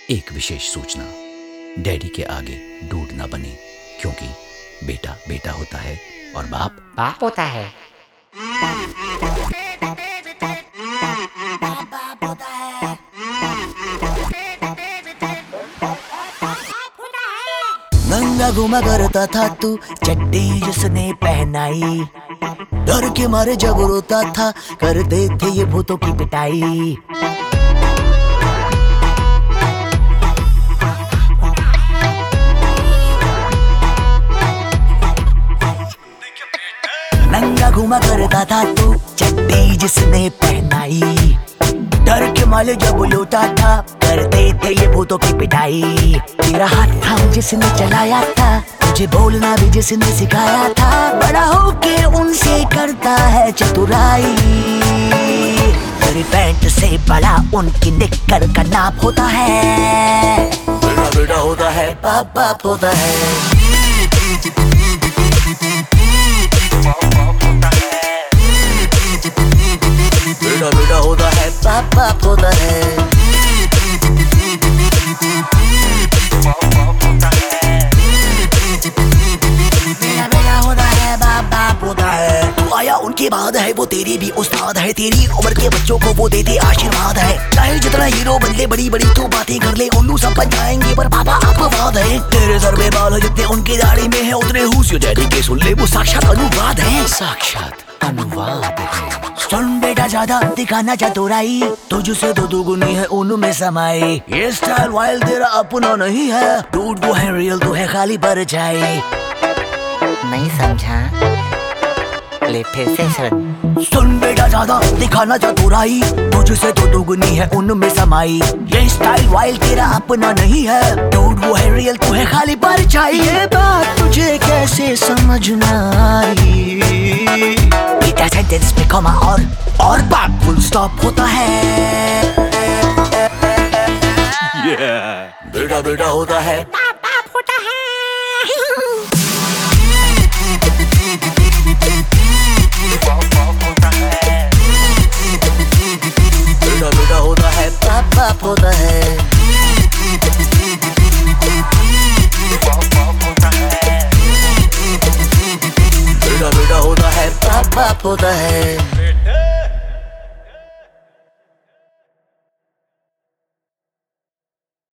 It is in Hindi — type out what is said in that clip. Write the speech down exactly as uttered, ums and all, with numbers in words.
एक विशेष सूचना, डैडी के आगे डूड ना बने, क्योंकि बेटा बेटा होता है और बाप बाप होता है। नंगा घुमा करता था तू चड्डी जिसने पहनाई, डर के मारे जब रोता था करते थे ये भूतों की पिटाई। नंगा घुमा करता था तू चड्डी जिसने पहनाई, डर के मारे जब लौटा था करते थे ये भूतों की पिटाई। तेरा हाथ था जिसने चलाया था, तुझे बोलना भी जिसने सिखाया था, बड़ा होके उनसे करता है चतुराई। तेरी पैंट से बड़ा उनकी निक्कर का नाप होता है, बेटा बेटा होता है, बाप बाप होता है। बेटा बेटा होता है, बाप बाप होता है। बेटा बेटा होता है, बाप बाप होता है। तू आया उनके बाद है, वो तेरी भी उस्ताद है, तेरी उम्र के बच्चों को वो देते आशीर्वाद है। चाहे जितना हीरो बन ले, बड़ी बड़ी तू बातें कर ले, उल्लू सब बन जाएंगे पर पापा अपवाद है। तेरे सर में बाल है जितने उनकी दाढ़ी में है, उतने हुस योर डैडी के सुन ले, वो साक्षात अनुवाद है। साक्षात अनुवाद है। सुन बेटा ज्यादा दिखाना चतुराई, तुझसे तो दुगुनी है उनमें समाई। ये स्टाइल वाइल तेरा अपना नहीं है, डूड वो है रियल, तो है खाली परछाई। नहीं समझा, ले फिर से सुन। सुन बेटा ज्यादा दिखाना चतुराई, तुझसे तो दुगुनी है उनमें समाई। ये स्टाइल वाइल तेरा अपना नहीं है, डूड वो है रियल, तो है खाली परछाई। ये बात तुझे कैसे समझना आई, बेटा सेंटेंस में कॉमा और और बात फुल स्टॉप होता है। yeah. बेटा बेटा होता है, बाप बाप होता है। बेटा बेटा होता है, बाप बाप होता है। बेटा बेटा होता है, बाप बाप होता है।